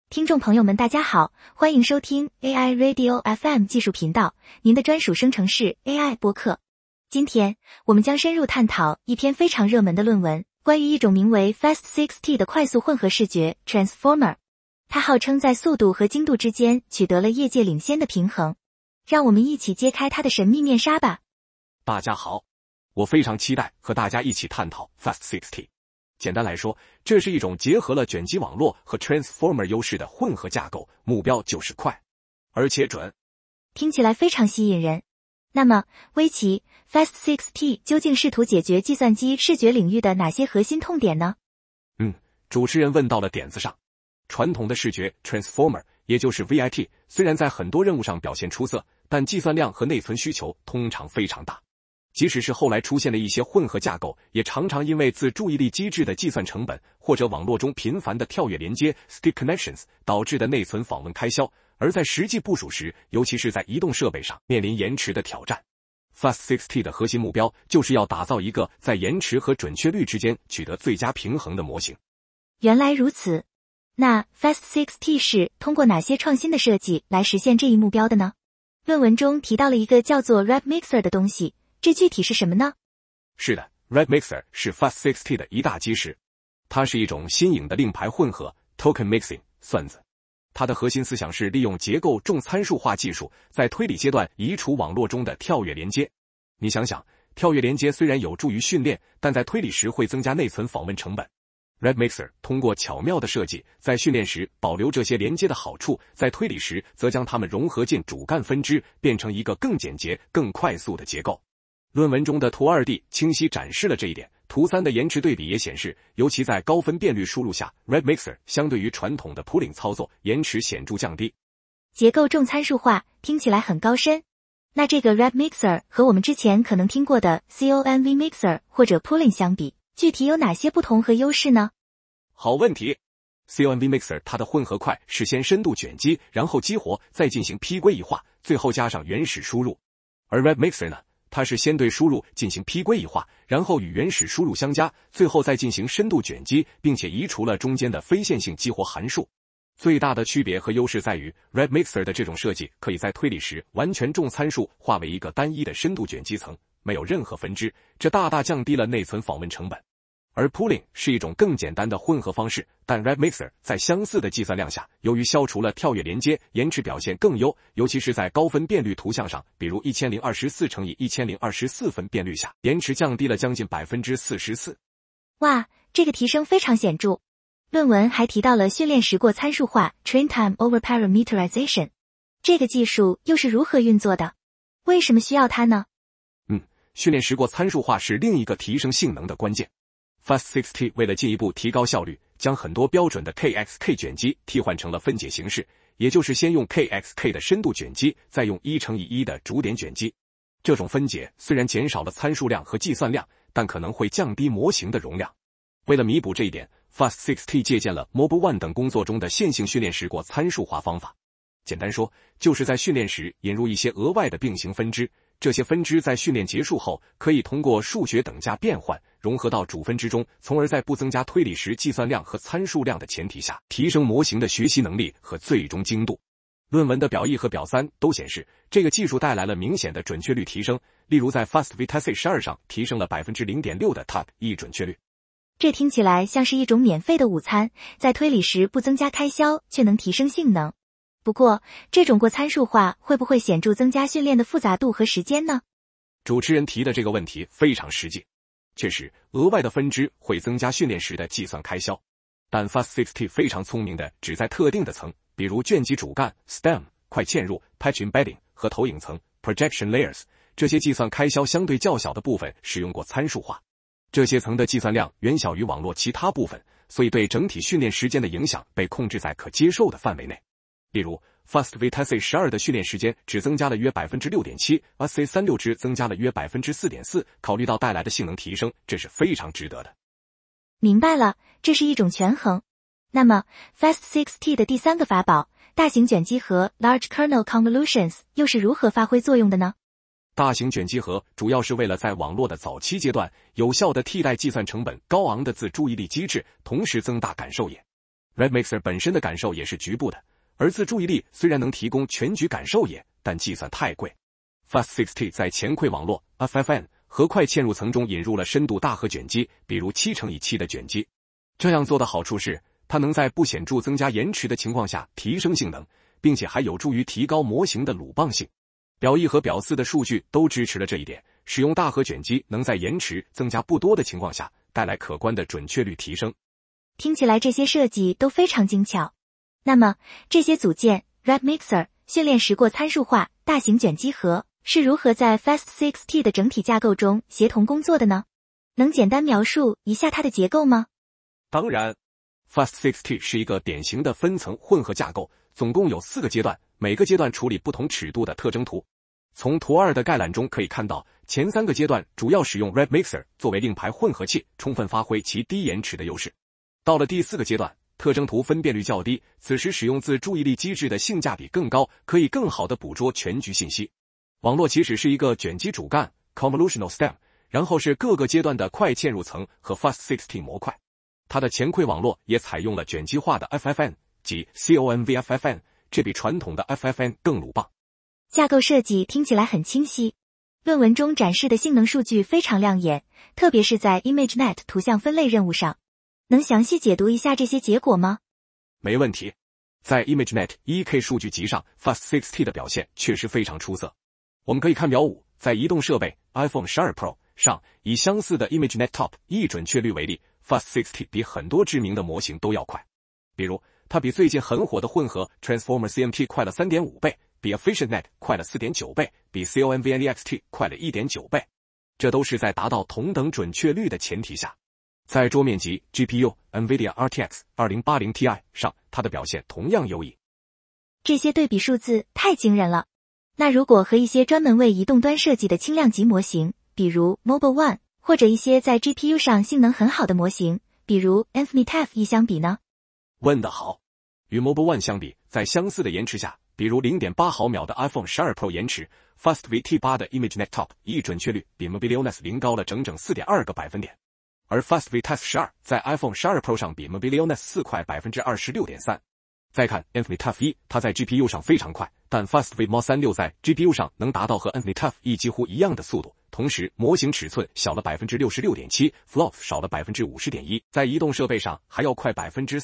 听众朋友们大家好，欢迎收听 AI Radio FM 技术频道，您的专属生成式 AI 播客。今天我们将深入探讨一篇非常热门的论文，关于一种名为 Fast6T 的快速混合视觉 Transformer。它号称在速度和精度之间取得了业界领先的平衡。让我们一起揭开它的神秘面纱吧。 大家好，我非常期待和大家一起探讨 Fast6T。简单来说，这是一种结合了卷积网络和 Transformer 优势的混合架构，目标就是快，而且准。 听起来非常吸引人。那么，微奇 Fast6T 究竟试图解决计算机视觉领域的哪些核心痛点呢？ 主持人问到了点子上。传统的视觉 Transformer， 也就是 VIT， 虽然在很多任务上表现出色，但计算量和内存需求通常非常大。即使是后来出现的一些混合架构，也常常因为自注意力机制的计算成本，或者网络中频繁的跳跃连接 stick connections 导致的内存访问开销，而在实际部署时，尤其是在移动设备上，面临延迟的挑战。Fast6T 的核心目标就是要打造一个在延迟和准确率之间取得最佳平衡的模型。 原来如此。那 Fast6T 是通过哪些创新的设计来实现这一目标的呢？论文中提到了一个叫做 RapMixer 的东西，这具体是什么呢？ 是的， RapMixer 是 Fast6T 的一大基石。它是一种新颖的令牌混合 Token Mixing 算子。它的核心思想是利用结构重参数化技术，在推理阶段移除网络中的跳跃连接。你想想，跳跃连接虽然有助于训练，但在推理时会增加内存访问成本。RapMixer 通过巧妙的设计，在训练时保留这些连接的好处，在推理时则将它们融合进主干分支，变成一个更简洁、更快速的结构。论文中的图 2D 清晰展示了这一点，图3的延迟对比也显示，尤其在高分辨率输入下， RapMixer 相对于传统的 pooling 操作，延迟显著降低。 结构重参数化听起来很高深。那这个 RapMixer 和我们之前可能听过的 CONV Mixer 或者 pooling 相比，具体有哪些不同和优势呢？ 好问题。CONV Mixer 它的混合块是先深度卷积，然后激活，再进行批归异化，最后加上原始输入。而 RapMixer 呢，它是先对输入进行批归异化，然后与原始输入相加，最后再进行深度卷积，并且移除了中间的非线性激活函数。最大的区别和优势在于 RapMixer 的这种设计可以在推理时完全重参数化为一个单一的深度卷积层，没有任何分支，这大大降低了内存访问成本。而 pooling 是一种更简单的混合方式，但 RapMixer 在相似的计算量下，由于消除了跳跃连接，延迟表现更优，尤其是在高分辨率图像上，比如1024×1024分辨率下，延迟降低了将近 44%。 哇，这个提升非常显著。论文还提到了训练时过参数化 Train Time over Parameterization， 这个技术又是如何运作的？为什么需要它呢？ 训练时过参数化是另一个提升性能的关键。Fast6T 为了进一步提高效率，将很多标准的 KXK 卷积替换成了分解形式，也就是先用 KXK 的深度卷积，再用1×1的逐点卷积。这种分解虽然减少了参数量和计算量，但可能会降低模型的容量。为了弥补这一点， Fast6T 借鉴了 Mobile1 等工作中的线性训练时过参数化方法。简单说，就是在训练时引入一些额外的并行分支，这些分支在训练结束后，可以通过数学等价变换融合到主分支中，从而在不增加推理时计算量和参数量的前提下，提升模型的学习能力和最终精度。论文的表1和表3都显示，这个技术带来了明显的准确率提升，例如在 FastVTC12 上提升了 0.6% 的 TOP1 准确率。 这听起来像是一种免费的午餐，在推理时不增加开销，却能提升性能。不过，这种过参数化会不会显著增加训练的复杂度和时间呢？ 主持人提的这个问题非常实际。确实，额外的分支会增加训练时的计算开销，但 Fast6T 非常聪明的只在特定的层，比如卷积主干 STEM、快嵌入 Patch Embedding 和投影层 Projection Layers， 这些计算开销相对较小的部分使用过参数化。这些层的计算量远小于网络其他部分，所以对整体训练时间的影响被控制在可接受的范围内。例如 FastVTC12 的训练时间只增加了约 6.7%， 而 C36 值增加了约 4.4%， 考虑到带来的性能提升，这是非常值得的。 明白了，这是一种权衡。那么 Fast6T 的第3个法宝，大型卷积核 Large Kernel Convolutions 又是如何发挥作用的呢？ 大型卷积核主要是为了在网络的早期阶段有效地替代计算成本高昂的自注意力机制，同时增大感受野。 RedMixer 本身的感受也是局部的，而自注意力虽然能提供全局感受但计算太贵。Fast60 在前馈网络 FFN 和快嵌入层中引入了深度大核卷积，比如7×7的卷积。这样做的好处是，它能在不显著增加延迟的情况下提升性能，并且还有助于提高模型的鲁棒性。表1和表4的数据都支持了这一点，使用大核卷积能在延迟增加不多的情况下带来可观的准确率提升。 听起来这些设计都非常精巧。那么这些组件 RedMixer 训练时过参数化大型卷积核是如何在 Fast60 的整体架构中协同工作的呢？能简单描述一下它的结构吗？ 当然， Fast60 是一个典型的分层混合架构，总共有4个阶段，每个阶段处理不同尺度的特征图。从图2的概览中可以看到，前3个阶段主要使用 RedMixer 作为令牌混合器，充分发挥其低延迟的优势。到了第4个阶段，特征图分辨率较低，此时使用自注意力机制的性价比更高，可以更好地捕捉全局信息。网络起始是一个卷积主干 Convolutional Stem， 然后是各个阶段的快嵌入层和 Fast60 模块。它的前馈网络也采用了卷积化的 FFN 即 CONV-FFN， 这比传统的 FFN 更鲁棒。 架构设计听起来很清晰，论文中展示的性能数据非常亮眼，特别是在 ImageNet 图像分类任务上。能详细解读一下这些结果吗？ 没问题。在 ImageNet 1K 数据集上 Fast60 的表现确实非常出色。我们可以看表5，在移动设备 iPhone 12 Pro 上，以相似的 ImageNet Top 1准确率为例， Fast60 比很多知名的模型都要快。比如它比最近很火的混合 Transformer CMT 快了 3.5 倍，比 EfficientNet 快了 4.9 倍，比 CONV-NEXT 快了 1.9 倍。这都是在达到同等准确率的前提下。在桌面级 GPU NVIDIA RTX 2080 Ti 上，它的表现同样优异。 这些对比数字太惊人了。那如果和一些专门为移动端设计的轻量级模型，比如 Mobile One， 或者一些在 GPU 上性能很好的模型，比如 InfinityF 相比呢？ 问得好。与 Mobile One 相比，在相似的延迟下，比如 0.8 毫秒的 iPhone 12 Pro 延迟， FastVT8 的 ImageNet Top 1准确率比 Mobileones 0高了整整 4.2 个百分点。而 FastVTest 12在 iPhone 12 Pro 上比 Mobileones 4快 26.3%。再看 InfinityF 1，它在 GPU 上非常快，但 FastVMO36 在 GPU 上能达到和 InfinityF 1几乎一样的速度，同时模型尺寸小了 66.7%， FLOP 少了 50.1%， 在移动设备上还要快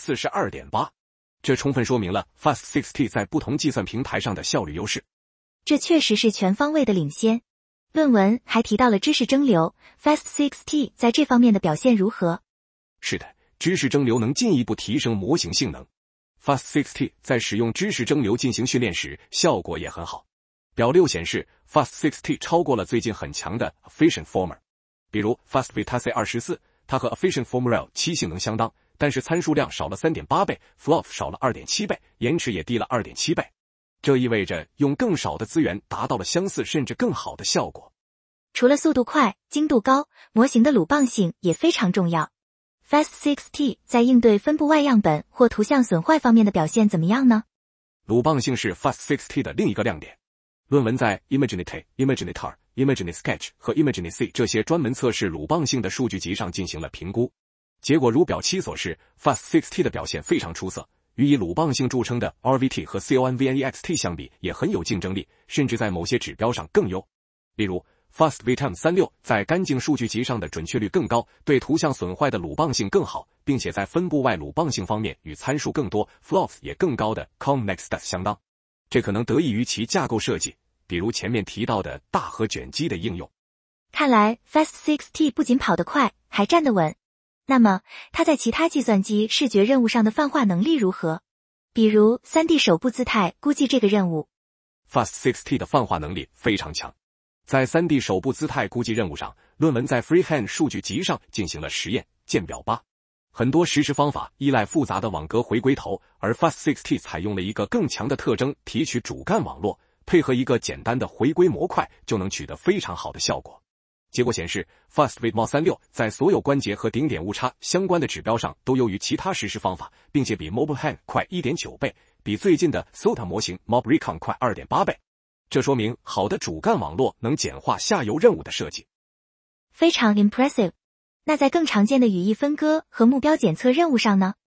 42.8%。这充分说明了 Fast60 在不同计算平台上的效率优势。 这确实是全方位的领先。论文还提到了知识蒸馏 ，Fast60 在这方面的表现如何？ 是的，知识蒸馏能进一步提升模型性能。Fast60 在使用知识蒸馏进行训练时，效果也很好。表6显示 Fast60 超过了最近很强的 EfficientFormer。比如 FastVTC24， 它和 EfficientFormer L7 性能相当，但是参数量少了 3.8 倍， FLOP 少了 2.7 倍，延迟也低了 2.7 倍。这意味着用更少的资源达到了相似甚至更好的效果。 除了速度快、精度高，模型的鲁棒性也非常重要。Fast60 在应对分布外样本或图像损坏方面的表现怎么样呢？ 鲁棒性是 Fast60 的另一个亮点。论文在 ImageNet、ImageNetar、ImageNetSketch 和 ImageNetC 这些专门测试鲁棒性的数据集上进行了评估。结果如表7所示， Fast60 的表现非常出色，与以鲁棒性著称的 RVT 和 CONV-NEXT 相比也很有竞争力，甚至在某些指标上更优。例如 FastVTM36 在干净数据集上的准确率更高，对图像损坏的鲁棒性更好，并且在分布外鲁棒性方面与参数更多 FLOPs 也更高的 CONNEXT 相当。这可能得益于其架构设计，比如前面提到的大核卷积的应用。 看来 Fast60 不仅跑得快，还站得稳。那么它在其他计算机视觉任务上的泛化能力如何？比如 3D 手部姿态估计这个任务。 Fast60 的泛化能力非常强。在 3D 手部姿态估计任务上，论文在 Freehand 数据集上进行了实验，见表8。很多实时方法依赖复杂的网格回归头，而 Fast60 采用了一个更强的特征提取主干网络，配合一个简单的回归模块，就能取得非常好的效果。结果显示 FastVMO36 在所有关节和顶点误差相关的指标上都优于其他实时方法，并且比 MobileHand 快 1.9 倍，比最近的 SOTA 模型 MobRecon 快 2.8 倍。这说明好的主干网络能简化下游任务的设计。 非常 impressive。那在更常见的语义分割和目标检测任务上呢？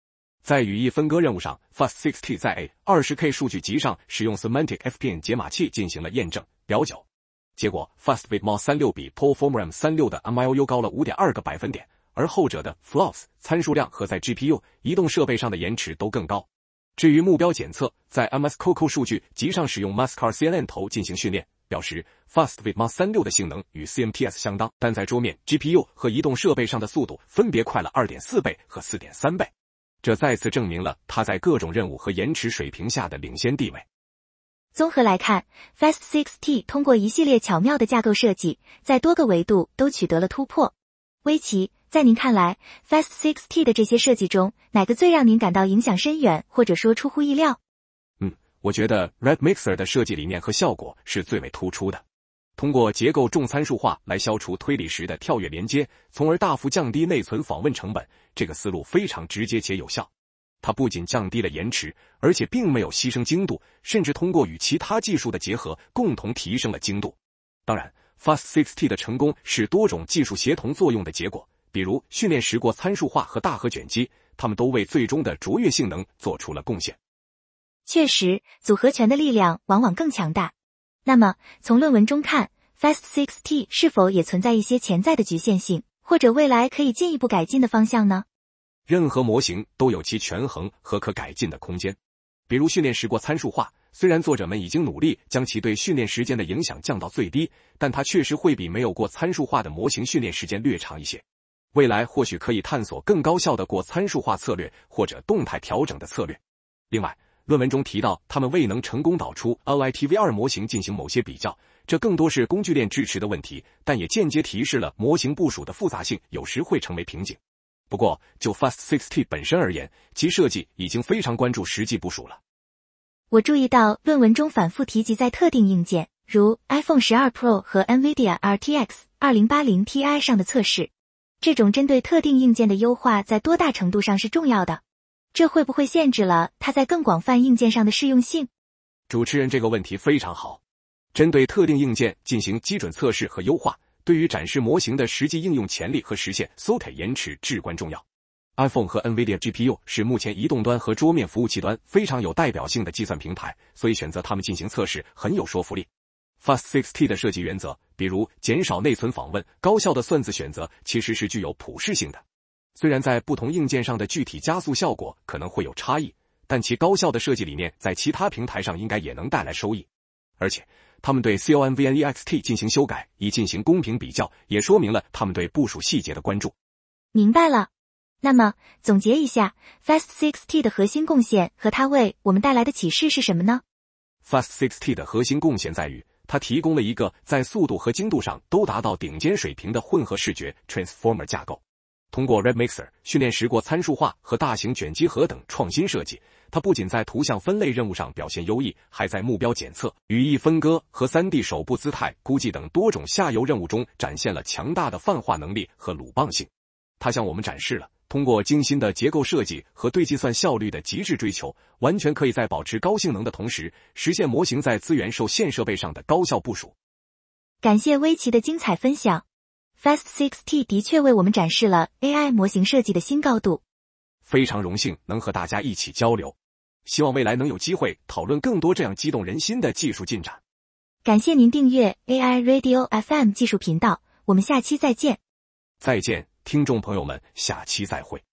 在语义分割任务上 ，Fast6T 在 A20K 数据集上使用 Semantic FPN 解码器进行了验证表9，结果 FastWithMod36 比 Performance36 的 MIOU 高了 5.2 个百分点，而后者的 FLOPS 参数量和在 GPU 移动设备上的延迟都更高。至于目标检测，在 MSCOCO 数据集上使用 Mascar CNN 头进行训练，表示 FastWithMod36 的性能与 CMTS 相当，但在桌面、GPU 和移动设备上的速度分别快了 2.4 倍和 4.3 倍。这再次证明了它在各种任务和延迟水平下的领先地位。 综合来看 ，Fast6T 通过一系列巧妙的架构设计，在多个维度都取得了突破。威奇，在您看来 ，Fast6T 的这些设计中，哪个最让您感到影响深远，或者说出乎意料？ 我觉得 RedMixer 的设计理念和效果是最为突出的。通过结构重参数化来消除推理时的跳跃连接，从而大幅降低内存访问成本，这个思路非常直接且有效。它不仅降低了延迟，而且并没有牺牲精度，甚至通过与其他技术的结合，共同提升了精度。当然 ，Fast6T 的成功是多种技术协同作用的结果，比如训练时过参数化和大核卷积，它们都为最终的卓越性能做出了贡献。 确实，组合拳的力量往往更强大。那么，从论文中看 ，Fast6T 是否也存在一些潜在的局限性，或者未来可以进一步改进的方向呢？ 任何模型都有其权衡和可改进的空间。比如训练时过参数化，虽然作者们已经努力将其对训练时间的影响降到最低，但它确实会比没有过参数化的模型训练时间略长一些。未来或许可以探索更高效的过参数化策略或者动态调整的策略。另外，论文中提到他们未能成功导出 LITV2 模型进行某些比较，这更多是工具链支持的问题，但也间接提示了模型部署的复杂性有时会成为瓶颈。不过，就 Fast6T 本身而言，其设计已经非常关注实际部署了。 我注意到论文中反复提及在特定硬件，如 iPhone 12 Pro 和 NVIDIA RTX 2080 Ti 上的测试。这种针对特定硬件的优化在多大程度上是重要的？这会不会限制了它在更广泛硬件上的适用性？ 主持人这个问题非常好。针对特定硬件进行基准测试和优化，对于展示模型的实际应用潜力和实现 SOTA 延迟至关重要。iPhone 和 NVIDIA GPU 是目前移动端和桌面服务器端非常有代表性的计算平台，所以选择它们进行测试很有说服力。Fast6T 的设计原则，比如减少内存访问、高效的算子选择，其实是具有普适性的。虽然在不同硬件上的具体加速效果可能会有差异，但其高效的设计理念在其他平台上应该也能带来收益。而且，他们对 CONVNEXT 进行修改，以进行公平比较，也说明了他们对部署细节的关注。 明白了。那么，总结一下 ，Fast6T 的核心贡献和它为我们带来的启示是什么呢？ Fast6T 的核心贡献在于，它提供了一个在速度和精度上都达到顶尖水平的混合视觉 Transformer 架构。通过 RedMixer 训练时过参数化和大型卷积核等创新设计，它不仅在图像分类任务上表现优异，还在目标检测、语义分割和 3D 手部姿态估计等多种下游任务中展现了强大的泛化能力和鲁棒性。它向我们展示了通过精心的结构设计和对计算效率的极致追求，完全可以在保持高性能的同时，实现模型在资源受限设备上的高效部署。 感谢威奇的精彩分享。Fast6T 的确为我们展示了 AI 模型设计的新高度。 非常荣幸能和大家一起交流，希望未来能有机会讨论更多这样激动人心的技术进展。 感谢您订阅 AI Radio FM 技术频道，我们下期再见。 再见，听众朋友们，下期再会。